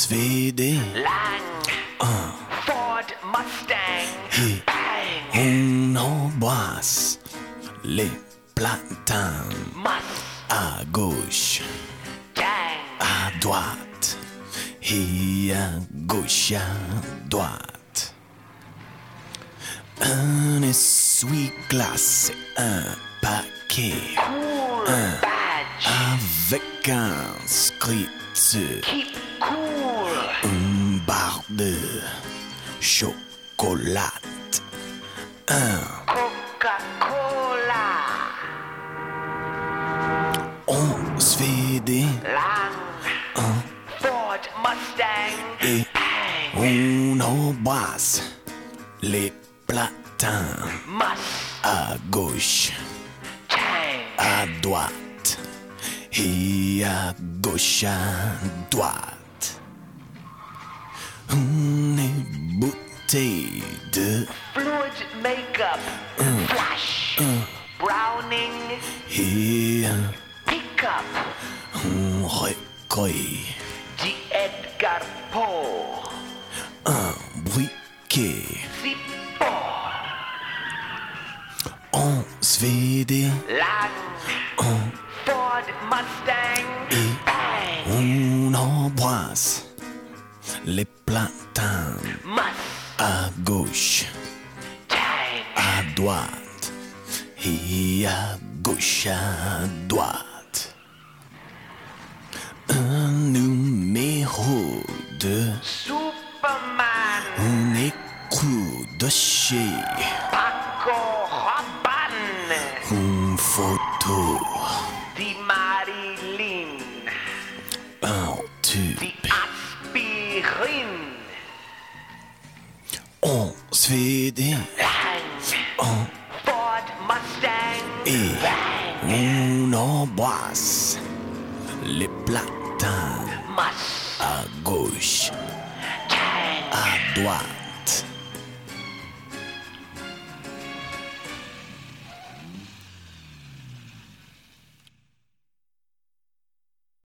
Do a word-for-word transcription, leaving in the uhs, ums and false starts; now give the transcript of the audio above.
onze V D, Lang, Ford Mustang, et bang, on embrasse les platanes must, à gauche, dang, à droite, et à gauche, à droite. Un essuie-glace et un paquet cool Un. badge, avec inscription, keep cool, une barre de chocolat, un Coca-Cola, onze V D Lang, Ford Mustang, et bang, on embrasse les platins must, à gauche, dang, à droite et à gauche, à droite. Une bouteille de fluid makeup, flash, browning, et un pickup, on recueille G. Edgar Poe, un briquet. Zippo, onze V D, Lang, Ford Mustang, et bang, on embrasse les platins must, à gauche, dang, à droite et à gauche, à droite. Un numéro de Superman, un écrou de chez Paco Rabanne, une photo, Di Marilyn, un tube. Di Aspirine, onze V D Lang, Ford Mustang, et bang, on embrasse les platins must, à gauche, dang, à droite